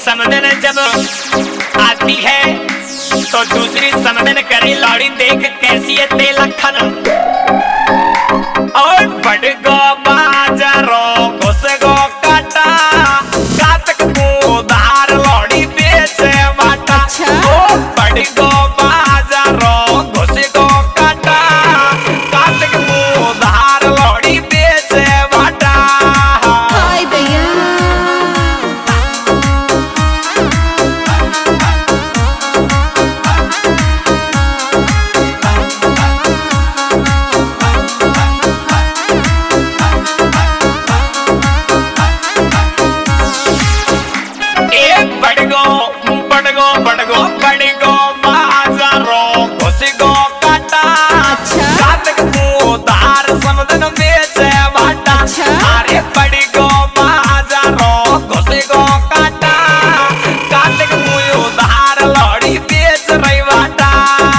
समदन जब आती है तो दूसरी समदन करे लौड़ी देख कैसी है तेलखन और बड़ गो बाजारों घुस गो काटा कातक को धार लौड़ी बेचे बाटा ओ बड़ गो बाजारों घुस गो काटा कातक को धार लौड़ी बेचे बाटा। हाय भैया बड़गो बाजारों घुस गो काटा कातक को धार समदन बेचे बाटा। अरे बड़गो बाजारों घुस गो काटा कातक को धार लौड़ी बेच रही बाटा।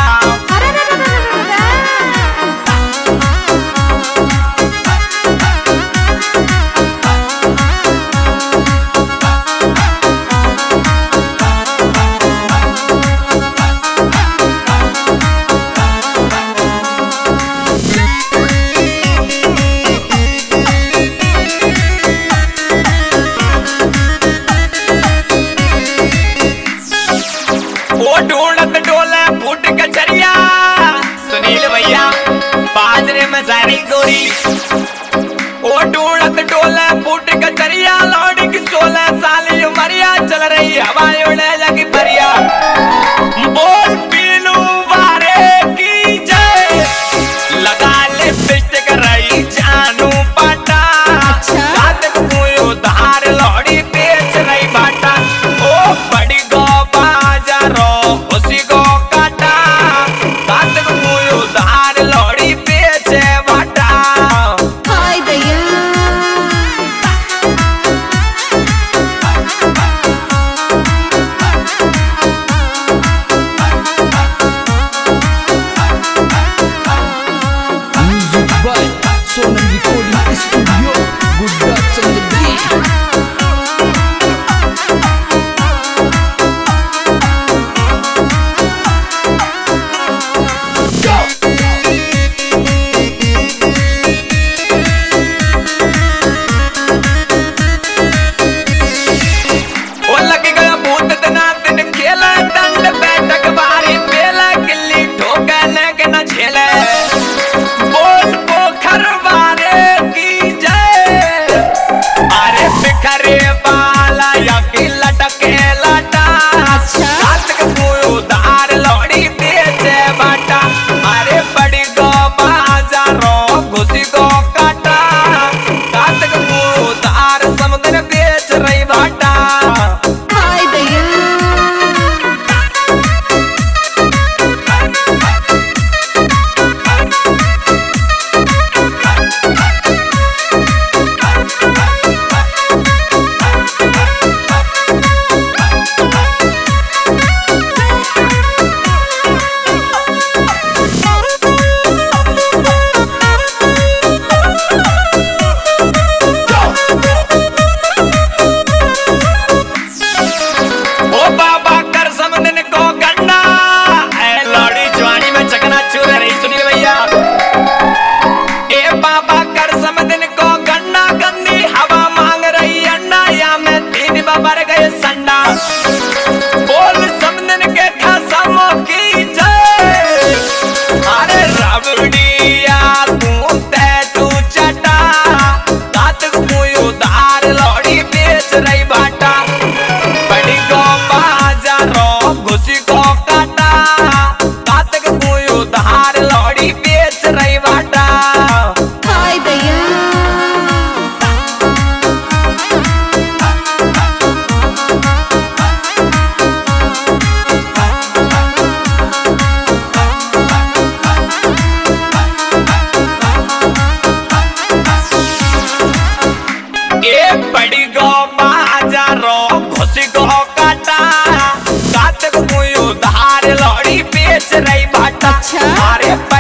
ढूंढत डोले फूट कचरिया सुनील भैया बाजरे में सारी गोरी ओ ढूंढत डोले फूट कचरिया लौड़ी की 16 साल उमरिया चल रही हवाएं उड़े लगी परिया बोल पीलू बारे की जय लगा ले पिस्टिक रही जानू पाटा कातक को धार लौड़ी बेच रही बाटा। ओ बड़ी गो बाजारों घुसी गो काटा कातक को धार लौड़ी बेचे बाटा। हाय भैया Music by Sonam Recording Studio, Gujarat Chandra. ओ लग गया भूत तना दिन खेला दंड बैठक बारी पेला गिल्ली ठोकने के न झेले बोल पोखर वारे की जय। अरे बिखरे बाला या की लटके लटा कातक को धार लौड़ी बेचे बाटा। अरे बड़ी गो बाजारों घुसी गो काटा कातक को धार समदन बेच रही बाटा। हाय भैया ओ बाबा कर समदन को गन्ना ए लौड़ी जवानी में चकना चूर रही सुनील भैया। ए बाबा कर समदन को गन्ना गंदी हवा मांग रही अंडा या में 3 बाबर गए संडा बोल समदन के खसमों की जय। अरे रबड़िया तू ते तू चटा कातक को धार लौड़ी बेच रही बाटा। बड़ी गो बाजारों घुसी गो काटा कातक को धार लौड़ी बेच रही बाटा। हाय भैया ए बड़ी गो बाजारों घुसी गो काटा कातक को धार लौड़ी बेच रही बाटा। अरे